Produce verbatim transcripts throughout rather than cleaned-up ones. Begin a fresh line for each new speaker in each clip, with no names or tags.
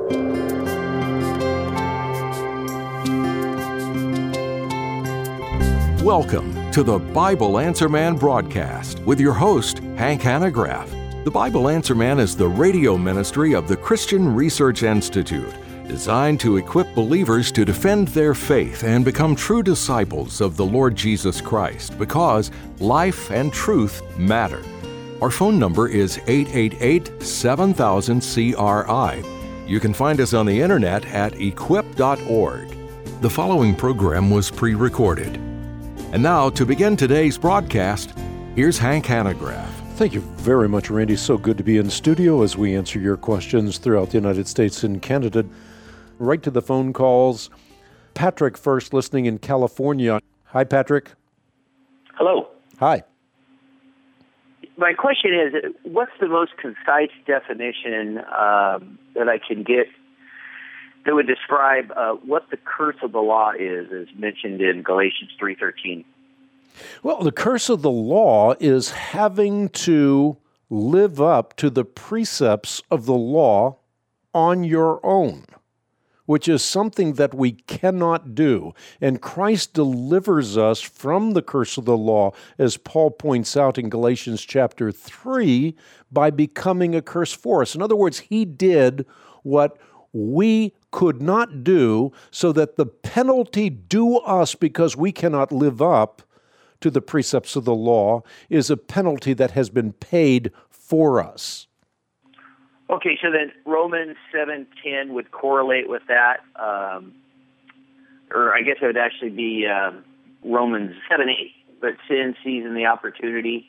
Welcome to the Bible Answer Man broadcast with your host, Hank Hanegraaff. The Bible Answer Man is the radio ministry of the Christian Research Institute, designed to equip believers to defend their faith and become true disciples of the Lord Jesus Christ, because life and truth matter. Our phone number is eight eight eight, seven thousand, C R I. You can find us on the internet at equip dot org. The following program was pre-recorded. And now, to begin today's broadcast, here's Hank Hanegraaff.
Thank you very much, Randy. So good to be in studio as we answer your questions throughout the United States and Canada. Right to the phone calls. Patrick first, listening in California. Hi, Patrick.
Hello.
Hi.
My question is, what's the most concise definition um, that I can get that would describe uh, what the curse of the law is, as mentioned in Galatians three thirteen?
Well, the curse of the law is having to live up to the precepts of the law on your own, which is something that we cannot do. And Christ delivers us from the curse of the law, as Paul points out in Galatians chapter three, by becoming a curse for us. In other words, he did what we could not do, so that the penalty due us because we cannot live up to the precepts of the law is a penalty that has been paid for us.
Okay, so then Romans seven ten would correlate with that, um, or I guess it would actually be um, Romans seven eight. But sin, seizing the opportunity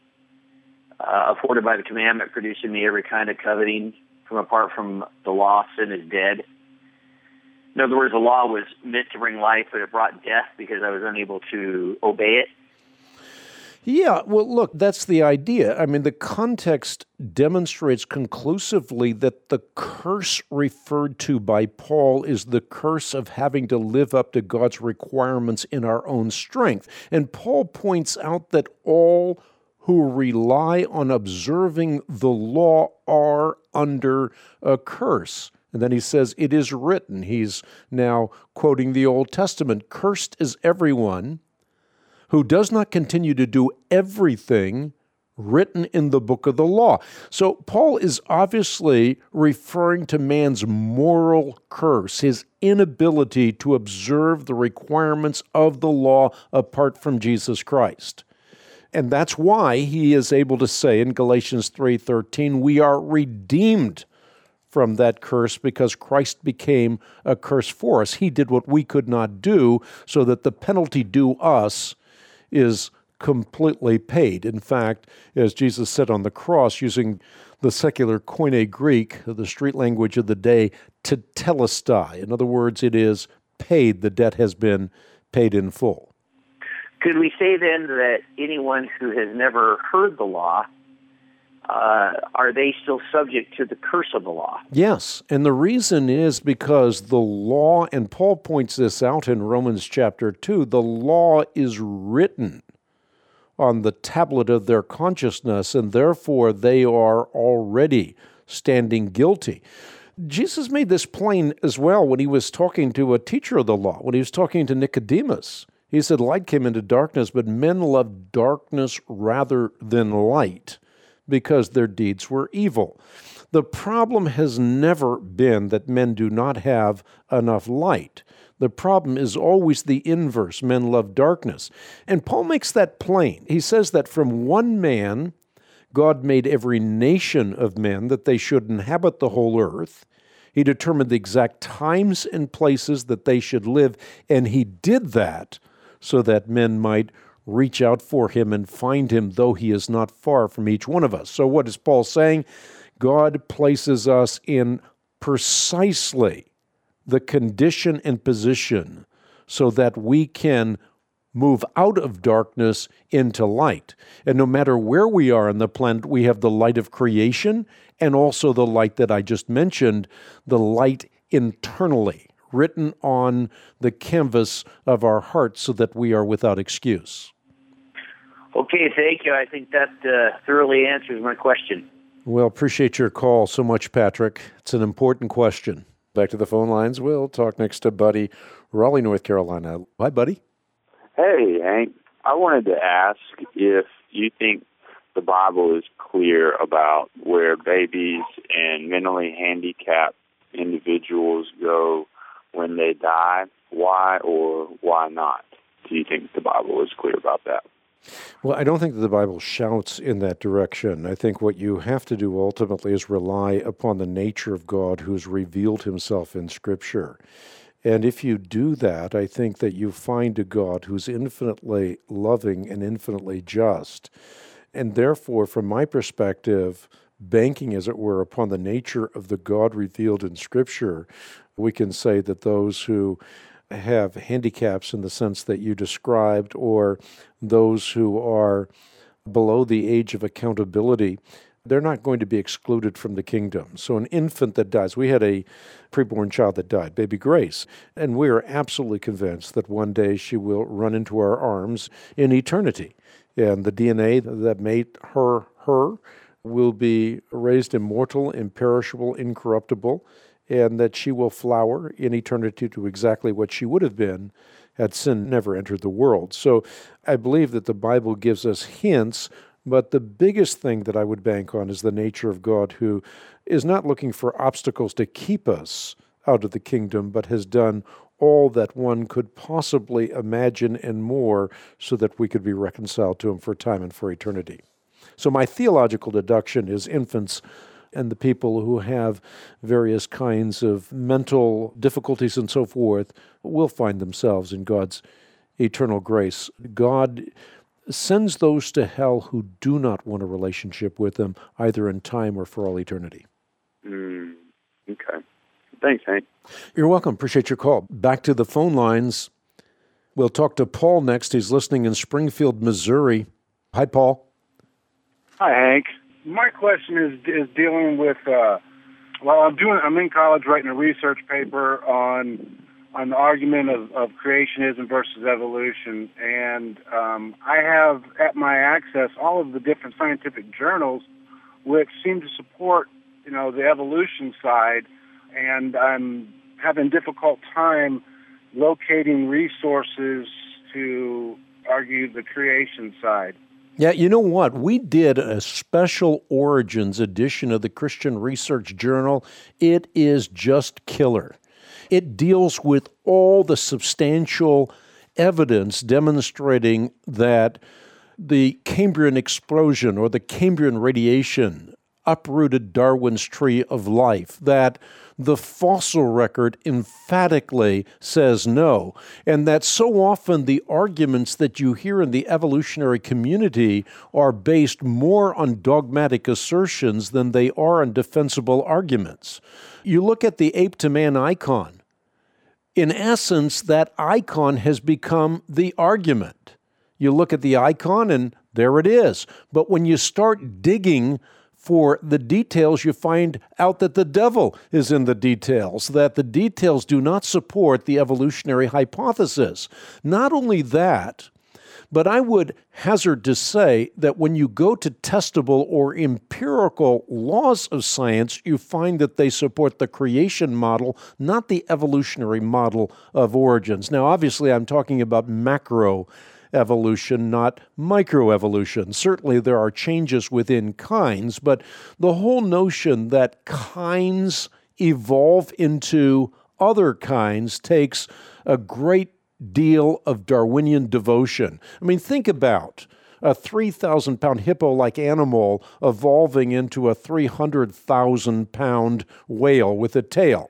uh, afforded by the commandment, produced in me every kind of coveting. From apart from the law, sin is dead. In other words, the law was meant to bring life, but it brought death because I was unable to obey it.
Yeah, well, look, that's the idea. I mean, the context demonstrates conclusively that the curse referred to by Paul is the curse of having to live up to God's requirements in our own strength. And Paul points out that all who rely on observing the law are under a curse. And then he says, it is written. He's now quoting the Old Testament. Cursed is everyone who does not continue to do everything written in the book of the law. So Paul is obviously referring to man's moral curse, his inability to observe the requirements of the law apart from Jesus Christ. And that's why he is able to say in Galatians three thirteen, we are redeemed from that curse because Christ became a curse for us. He did what we could not do, so that the penalty due us is completely paid. In fact, as Jesus said on the cross, using the secular Koine Greek, the street language of the day, tetelestai. In other words, it is paid. The debt has been paid in full.
Could we say then that anyone who has never heard the law, uh, are they still subject to the curse of the law?
Yes, and the reason is because the law, and Paul points this out in Romans chapter two, the law is written on the tablet of their consciousness, and therefore they are already standing guilty. Jesus made this plain as well when he was talking to a teacher of the law, when he was talking to Nicodemus. He said, light came into darkness, but men loved darkness rather than light because their deeds were evil. The problem has never been that men do not have enough light. The problem is always the inverse. Men love darkness. And Paul makes that plain. He says that from one man, God made every nation of men that they should inhabit the whole earth. He determined the exact times and places that they should live, and he did that so that men might reach out for him and find him, though he is not far from each one of us. So what is Paul saying? God places us in precisely the condition and position so that we can move out of darkness into light. And no matter where we are on the planet, we have the light of creation and also the light that I just mentioned, the light internally, written on the canvas of our hearts so that we are without excuse.
Okay, thank you. I think that uh, thoroughly answers my question.
Well, appreciate your call so much, Patrick. It's an important question. Back to the phone lines. We'll talk next to Buddy, Raleigh, North Carolina. Hi, Buddy.
Hey, Hank. I wanted to ask if you think the Bible is clear about where babies and mentally handicapped individuals go when they die. Why or why not? Do you think the Bible is clear about that?
Well, I don't think that the Bible shouts in that direction. I think what you have to do ultimately is rely upon the nature of God who's revealed himself in Scripture. And if you do that, I think that you find a God who's infinitely loving and infinitely just. And therefore, from my perspective, banking, as it were, upon the nature of the God revealed in Scripture, we can say that those who have handicaps in the sense that you described, or those who are below the age of accountability, they're not going to be excluded from the kingdom. So an infant that dies, we had a preborn child that died, baby Grace, and we are absolutely convinced that one day she will run into our arms in eternity. And the D N A that made her her will be raised immortal, imperishable, incorruptible, and that she will flower in eternity to exactly what she would have been had sin never entered the world. So I believe that the Bible gives us hints, but the biggest thing that I would bank on is the nature of God, who is not looking for obstacles to keep us out of the kingdom, but has done all that one could possibly imagine and more so that we could be reconciled to him for time and for eternity. So my theological deduction is infants and the people who have various kinds of mental difficulties and so forth will find themselves in God's eternal grace. God sends those to hell who do not want a relationship with him, either in time or for all eternity.
Mm, okay. Thanks, Hank.
You're welcome. Appreciate your call. Back to the phone lines. We'll talk to Paul next. He's listening in Springfield, Missouri. Hi, Paul.
Hi, Hank. My question is is dealing with. Uh, well, I'm doing. I'm in college writing a research paper on on the argument of, of creationism versus evolution, and um, I have at my access all of the different scientific journals, which seem to support, you know, the evolution side, and I'm having a difficult time locating resources to argue the creation side.
Yeah, you know what? We did a special Origins edition of the Christian Research Journal. It is just killer. It deals with all the substantial evidence demonstrating that the Cambrian explosion or the Cambrian radiation uprooted Darwin's tree of life, that the fossil record emphatically says no, and that so often the arguments that you hear in the evolutionary community are based more on dogmatic assertions than they are on defensible arguments. You look at the ape-to-man icon. In essence, that icon has become the argument. You look at the icon and there it is. But when you start digging for the details, you find out that the devil is in the details, that the details do not support the evolutionary hypothesis. Not only that, but I would hazard to say that when you go to testable or empirical laws of science, you find that they support the creation model, not the evolutionary model of origins. Now, obviously, I'm talking about macro evolution, not microevolution. Certainly there are changes within kinds, but the whole notion that kinds evolve into other kinds takes a great deal of Darwinian devotion. I mean, think about a three thousand pound hippo-like animal evolving into a three hundred thousand pound whale with a tail.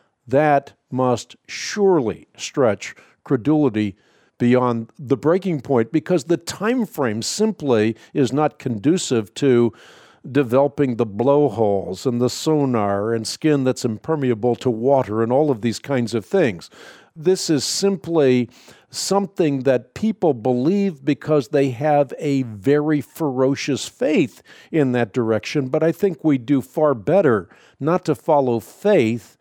That must surely stretch credulity beyond the breaking point, because the time frame simply is not conducive to developing the blowholes and the sonar and skin that's impermeable to water and all of these kinds of things. This is simply something that people believe because they have a very ferocious faith in that direction, but I think we do far better not to follow faith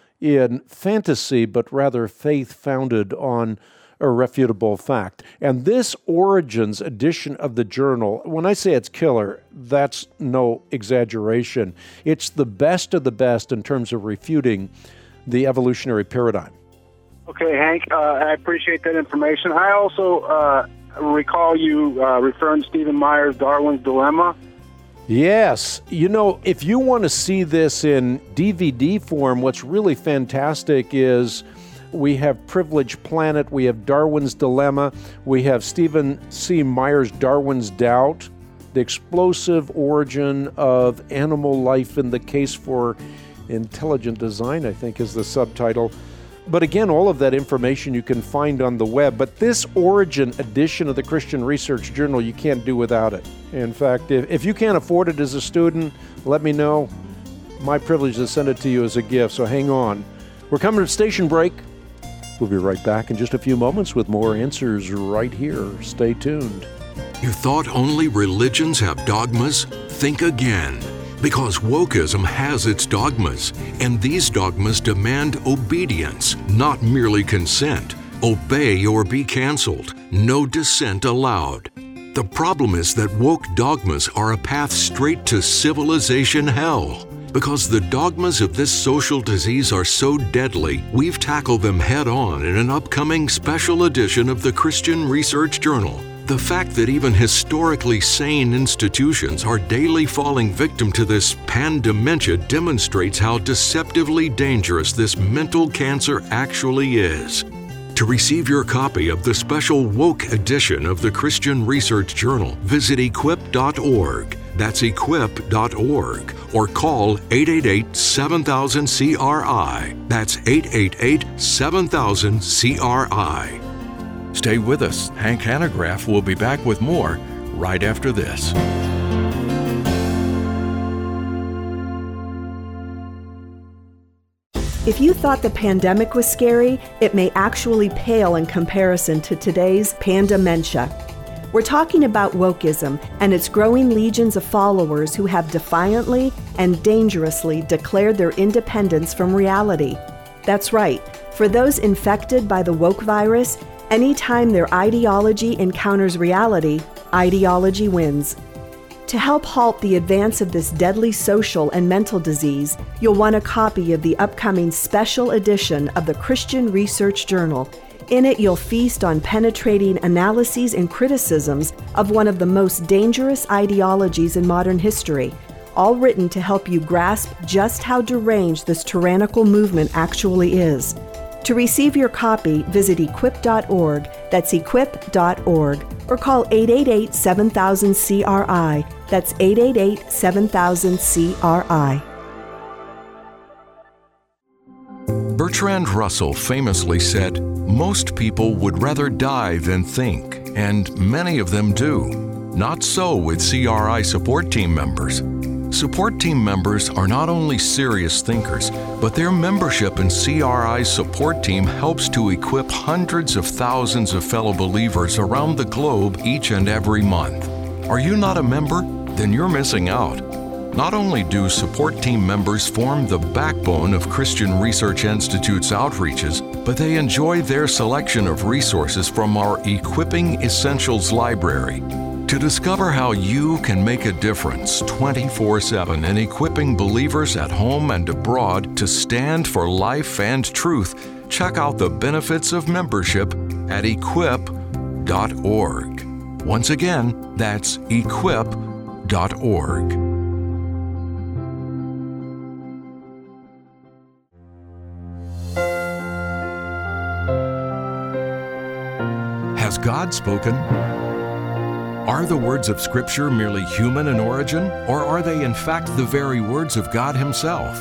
in fantasy, but rather faith founded on irrefutable fact. And this Origins edition of the journal, when I say it's killer, that's no exaggeration. It's the best of the best in terms of refuting the evolutionary paradigm.
Okay, Hank, uh, I appreciate that information. I also uh, recall you uh, referring to Stephen Meyer's Darwin's Dilemma.
Yes. You know, if you want to see this in D V D form, what's really fantastic is we have Privileged Planet, we have Darwin's Dilemma, we have Stephen C. Meyer's Darwin's Doubt, The Explosive Origin of Animal Life in the Case for Intelligent Design, I think is the subtitle. But again, all of that information you can find on the web. But this Origin edition of the Christian Research Journal, you can't do without it. In fact, if, if you can't afford it as a student, let me know. My privilege to send it to you as a gift, so hang on. We're coming to station break. We'll be right back in just a few moments with more answers right here. Stay tuned.
You thought only religions have dogmas? Think again. Because wokeism has its dogmas, and these dogmas demand obedience, not merely consent. Obey or be canceled. No dissent allowed. The problem is that woke dogmas are a path straight to civilization hell. Because the dogmas of this social disease are so deadly, we've tackled them head-on in an upcoming special edition of the Christian Research Journal. The fact that even historically sane institutions are daily falling victim to this pandementia demonstrates how deceptively dangerous this mental cancer actually is. To receive your copy of the special Woke edition of the Christian Research Journal, visit equip dot org. That's equip dot org. Or call eight eight eight, seven thousand, C R I. That's eight eight eight, seven thousand, C R I. Stay with us. Hank Hanegraaff will be back with more right after this.
If you thought the pandemic was scary, it may actually pale in comparison to today's pandementia. We're talking about wokeism and its growing legions of followers who have defiantly and dangerously declared their independence from reality. That's right. For those infected by the woke virus, anytime their ideology encounters reality, ideology wins. To help halt the advance of this deadly social and mental disease, you'll want a copy of the upcoming special edition of the Christian Research Journal. In it, you'll feast on penetrating analyses and criticisms of one of the most dangerous ideologies in modern history, all written to help you grasp just how deranged this tyrannical movement actually is. To receive your copy, visit equip dot org, that's equip dot org, or call eight eight eight, seven thousand, C R I, that's eight eight eight, seven thousand, C R I.
Bertrand Russell famously said, "Most people would rather die than think, and many of them do. Not so with C R I support team members. Support team members are not only serious thinkers, but their membership in C R I's support team helps to equip hundreds of thousands of fellow believers around the globe each and every month. Are you not a member? Then you're missing out. Not only do support team members form the backbone of Christian Research Institute's outreaches, but they enjoy their selection of resources from our Equipping Essentials library. To discover how you can make a difference twenty-four seven in equipping believers at home and abroad to stand for life and truth, check out the benefits of membership at equip dot org. Once again, that's equip dot org. Has God spoken? Are the words of Scripture merely human in origin, or are they in fact the very words of God Himself?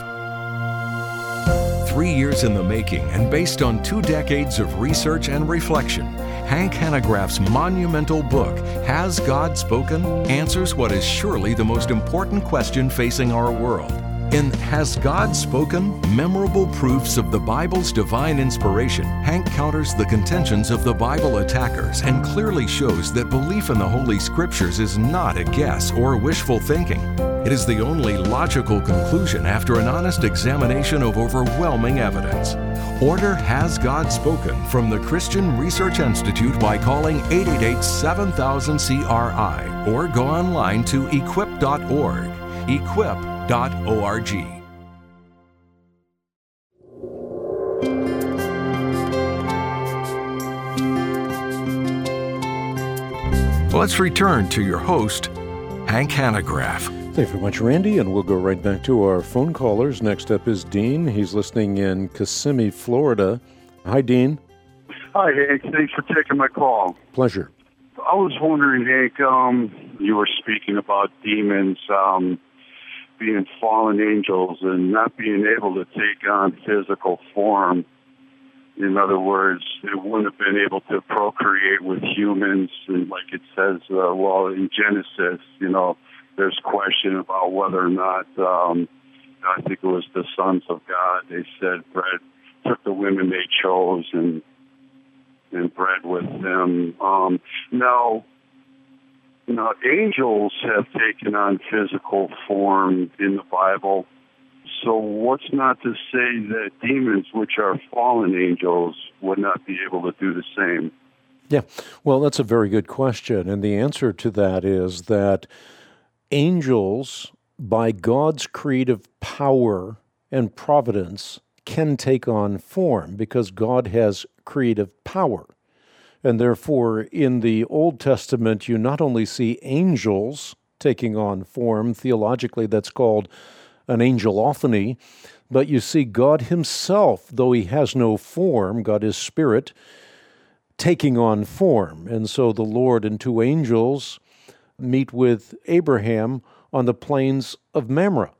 Three years in the making and based on two decades of research and reflection, Hank Hanegraaff's monumental book, Has God Spoken?, answers what is surely the most important question facing our world. In Has God Spoken? Memorable Proofs of the Bible's Divine Inspiration, Hank counters the contentions of the Bible attackers and clearly shows that belief in the Holy Scriptures is not a guess or wishful thinking. It is the only logical conclusion after an honest examination of overwhelming evidence. Order Has God Spoken from the Christian Research Institute by calling eight eight eight, seven thousand, C R I or go online to equip dot org. Equip dot org. Let's return to your host, Hank Hanegraaff.
Thank you very much, Randy, and we'll go right back to our phone callers. Next up is Dean. He's listening in Kissimmee, Florida. Hi, Dean.
Hi, Hank. Thanks for taking my call.
Pleasure.
I was wondering, Hank, um, you were speaking about demons um, being fallen angels and not being able to take on physical form. In other words, they wouldn't have been able to procreate with humans. And like it says, uh, well, in Genesis, you know, there's question about whether or not, um, I think it was the sons of God, they said, bred, took the women they chose and and bred with them. Um, now, now, angels have taken on physical form in the Bible. So what's not to say that demons, which are fallen angels, would not be able to do the same?
Yeah, well, that's a very good question. And the answer to that is that angels, by God's creative power and providence, can take on form because God has creative power. And therefore, in the Old Testament, you not only see angels taking on form, theologically that's called an angelophany, but you see God himself, though he has no form, God is spirit, taking on form. And so the Lord and two angels meet with Abraham on the plains of Mamre.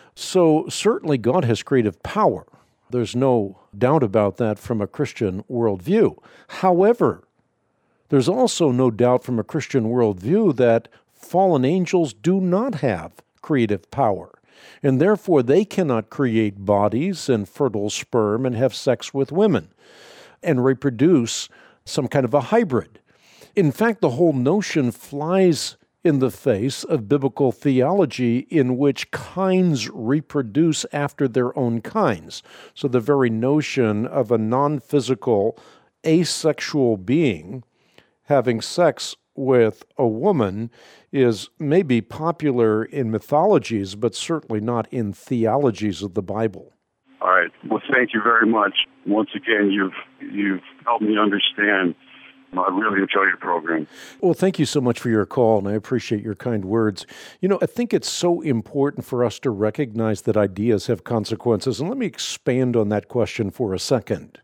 So certainly God has creative power. There's no doubt about that from a Christian worldview. However, there's also no doubt from a Christian worldview that fallen angels do not have creative power, and therefore they cannot create bodies and fertile sperm and have sex with women and reproduce some kind of a hybrid. In fact, the whole notion flies in the face of biblical theology in which kinds reproduce after their own kinds. So the very notion of a non-physical, asexual being having sex with a woman is maybe popular in mythologies, but certainly not in theologies of the Bible.
All right. Well, thank you very much. Once again, you've you've helped me understand. I really enjoy your program.
Well, thank you so much for your call, and I appreciate your kind words. You know, I think it's so important for us to recognize that ideas have consequences, and let me expand on that question for a second.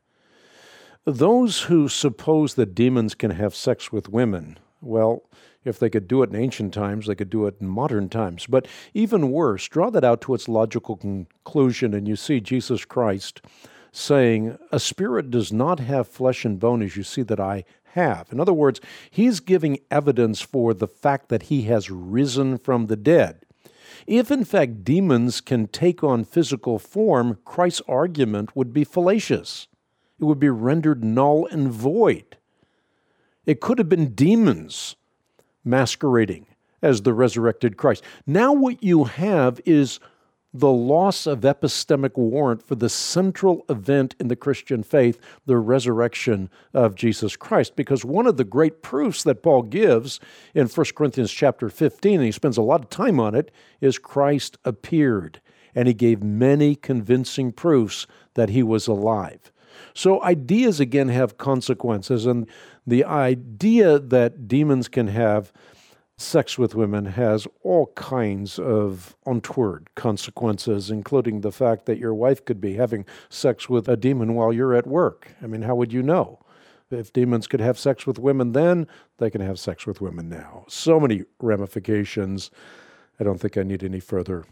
Those who suppose that demons can have sex with women, well, if they could do it in ancient times, they could do it in modern times. But even worse, draw that out to its logical conclusion, and you see Jesus Christ saying, a spirit does not have flesh and bone as you see that I have. In other words, he's giving evidence for the fact that he has risen from the dead. If, in fact, demons can take on physical form, Christ's argument would be fallacious. It would be rendered null and void. It could have been demons masquerading as the resurrected Christ. Now what you have is the loss of epistemic warrant for the central event in the Christian faith, the resurrection of Jesus Christ. Because one of the great proofs that Paul gives in First Corinthians chapter fifteen, and he spends a lot of time on it, is Christ appeared, and he gave many convincing proofs that he was alive. So ideas, again, have consequences, and the idea that demons can have sex with women has all kinds of untoward consequences, including the fact that your wife could be having sex with a demon while you're at work. I mean, how would you know? If demons could have sex with women then, they can have sex with women now. So many ramifications. I don't think I need any further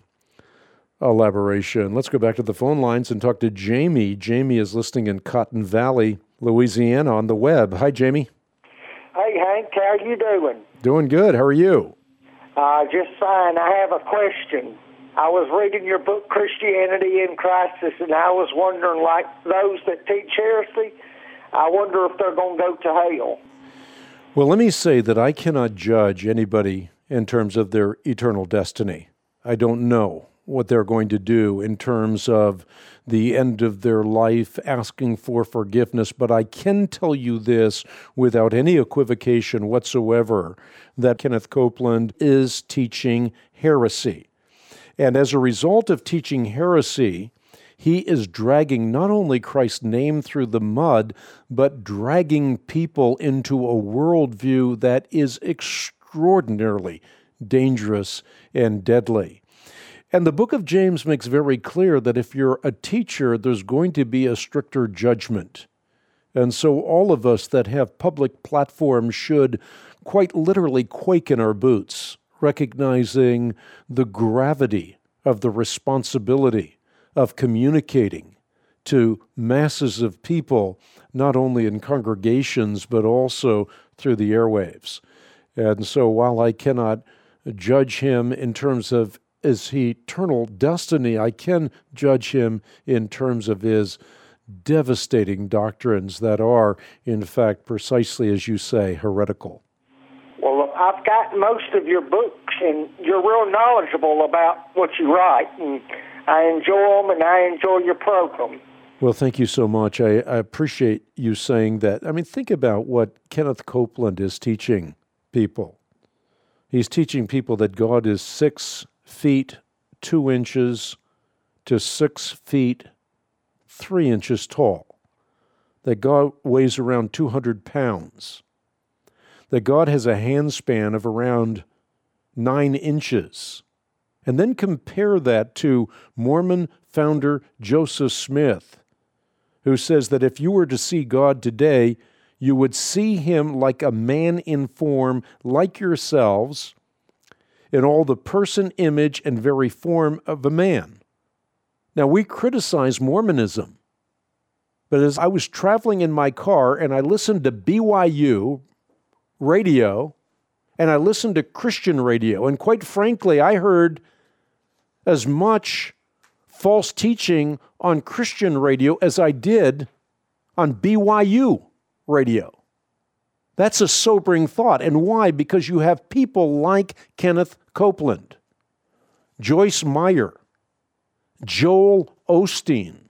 elaboration. Let's go back to the phone lines and talk to Jamie. Jamie is listening in Cotton Valley, Louisiana on the web. Hi, Jamie.
Hey, Hank. How are you doing?
Doing good. How are you?
Uh, just fine. I have a question. I was reading your book, Christianity in Crisis, and I was wondering, like those that teach heresy, I wonder if they're going to go to hell.
Well, let me say that I cannot judge anybody in terms of their eternal destiny. I don't know what they're going to do in terms of the end of their life, asking for forgiveness. But I can tell you this without any equivocation whatsoever, that Kenneth Copeland is teaching heresy. And as a result of teaching heresy, he is dragging not only Christ's name through the mud, but dragging people into a worldview that is extraordinarily dangerous and deadly. And the book of James makes very clear that if you're a teacher, there's going to be a stricter judgment. And so all of us that have public platforms should quite literally quake in our boots, recognizing the gravity of the responsibility of communicating to masses of people, not only in congregations, but also through the airwaves. And so while I cannot judge him in terms of his eternal destiny, I can judge him in terms of his devastating doctrines that are, in fact, precisely as you say, heretical.
Well, I've got most of your books, and you're real knowledgeable about what you write, and I enjoy them, and I enjoy your program.
Well, thank you so much. I, I appreciate you saying that. I mean, think about what Kenneth Copeland is teaching people. He's teaching people that God is six feet, two inches to six feet, three inches tall, that God weighs around two hundred pounds, that God has a handspan of around nine inches. And then compare that to Mormon founder Joseph Smith, who says that if you were to see God today, you would see him like a man in form, like yourselves, in all the person, image, and very form of a man. Now, we criticize Mormonism, but as I was traveling in my car and I listened to B Y U radio, and I listened to Christian radio, and quite frankly, I heard as much false teaching on Christian radio as I did on B Y U radio. That's a sobering thought. And why? Because you have people like Kenneth Copeland, Joyce Meyer, Joel Osteen,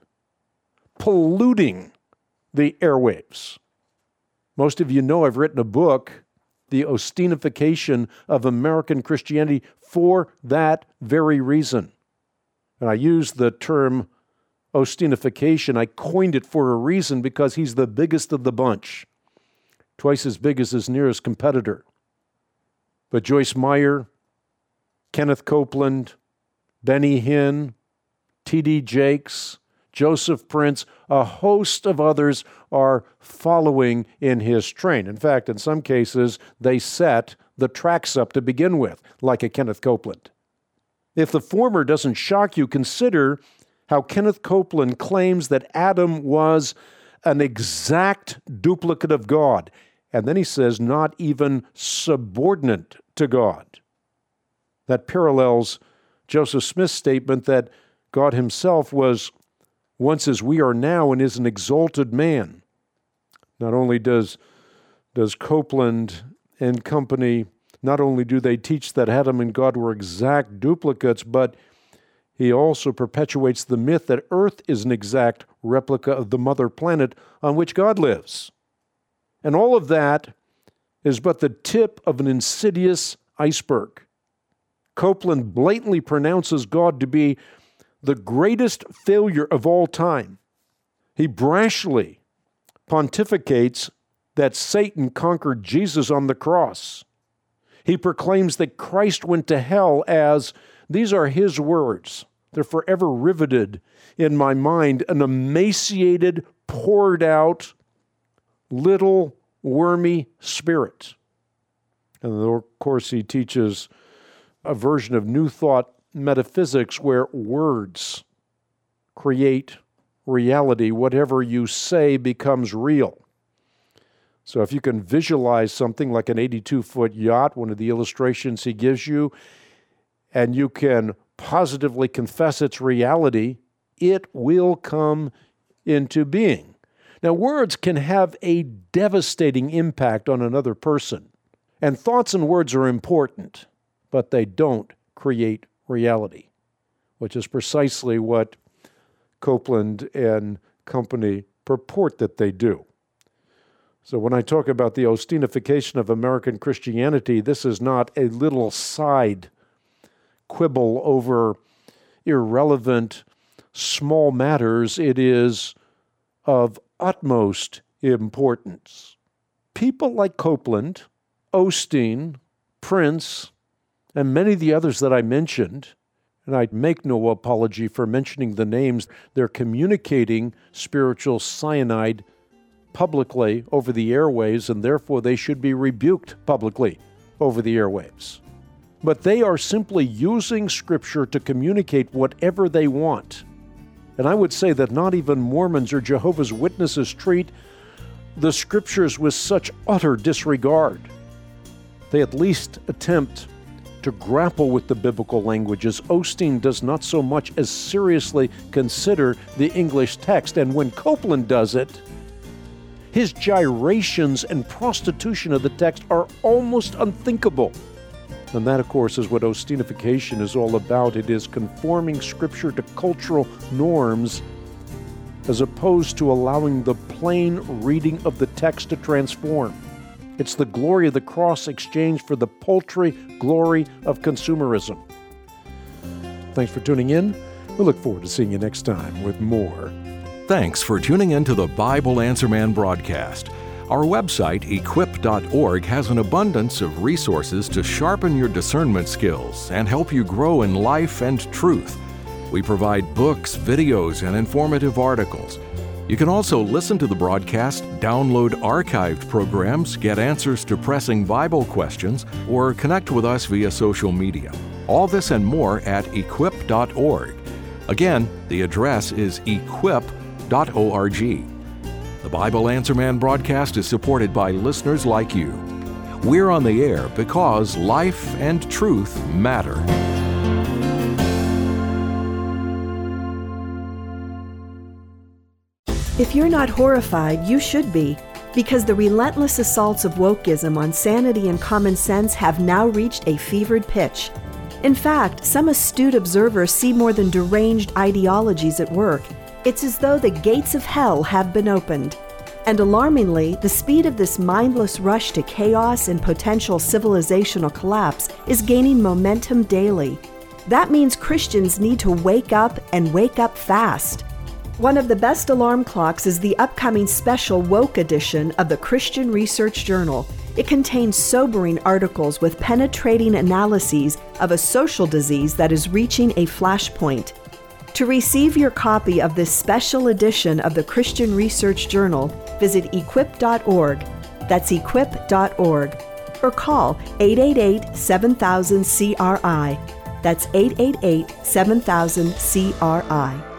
polluting the airwaves. Most of you know I've written a book, The Osteenification of American Christianity, for that very reason. And I use the term Osteenification. I coined it for a reason because he's the biggest of the bunch, twice as big as his nearest competitor. But Joyce Meyer, Kenneth Copeland, Benny Hinn, T D Jakes, Joseph Prince, a host of others are following in his train. In fact, in some cases, they set the tracks up to begin with, like a Kenneth Copeland. If the former doesn't shock you, consider how Kenneth Copeland claims that Adam was an exact duplicate of God. And then he says, not even subordinate to God. That parallels Joseph Smith's statement that God himself was once as we are now and is an exalted man. Not only does, does Copeland and company, not only do they teach that Adam and God were exact duplicates, but he also perpetuates the myth that Earth is an exact replica of the mother planet on which God lives. And all of that is but the tip of an insidious iceberg. Copeland blatantly pronounces God to be the greatest failure of all time. He brashly pontificates that Satan conquered Jesus on the cross. He proclaims that Christ went to hell as, these are his words, they're forever riveted in my mind, an emaciated, poured out, little wormy spirit. And of course, he teaches a version of New Thought metaphysics where words create reality. Whatever you say becomes real. So if you can visualize something like an eighty-two foot yacht, one of the illustrations he gives you, and you can positively confess its reality, it will come into being. Now, words can have a devastating impact on another person, and thoughts and words are important, but they don't create reality, which is precisely what Copeland and company purport that they do. So when I talk about the Osteenification of American Christianity, this is not a little side quibble over irrelevant small matters, it is of utmost importance. People like Copeland, Osteen, Prince, and many of the others that I mentioned, and I make no apology for mentioning the names, they're communicating spiritual cyanide publicly over the airwaves, and therefore they should be rebuked publicly over the airwaves. But they are simply using Scripture to communicate whatever they want. And I would say that not even Mormons or Jehovah's Witnesses treat the Scriptures with such utter disregard. They at least attempt to grapple with the biblical languages. Osteen does not so much as seriously consider the English text, and when Copeland does it, his gyrations and prostitution of the text are almost unthinkable. And that, of course, is what Osteenification is all about. It is conforming Scripture to cultural norms as opposed to allowing the plain reading of the text to transform. It's the glory of the cross exchanged for the paltry glory of consumerism. Thanks for tuning in. We look forward to seeing you next time with more.
Thanks for tuning in to the Bible Answer Man broadcast. Our website, equip dot org, has an abundance of resources to sharpen your discernment skills and help you grow in life and truth. We provide books, videos, and informative articles. You can also listen to the broadcast, download archived programs, get answers to pressing Bible questions, or connect with us via social media. All this and more at equip dot org. Again, the address is equip dot org. The Bible Answer Man broadcast is supported by listeners like you. We're on the air because life and truth matter.
If you're not horrified, you should be, because the relentless assaults of wokeism on sanity and common sense have now reached a fevered pitch. In fact, some astute observers see more than deranged ideologies at work. It's as though the gates of hell have been opened. And alarmingly, the speed of this mindless rush to chaos and potential civilizational collapse is gaining momentum daily. That means Christians need to wake up and wake up fast. One of the best alarm clocks is the upcoming special Woke edition of the Christian Research Journal. It contains sobering articles with penetrating analyses of a social disease that is reaching a flashpoint. To receive your copy of this special edition of the Christian Research Journal, visit equip dot org. That's equip dot org. Or call eight eight eight, seven thousand, C R I. That's eight eight eight, seven thousand, C R I.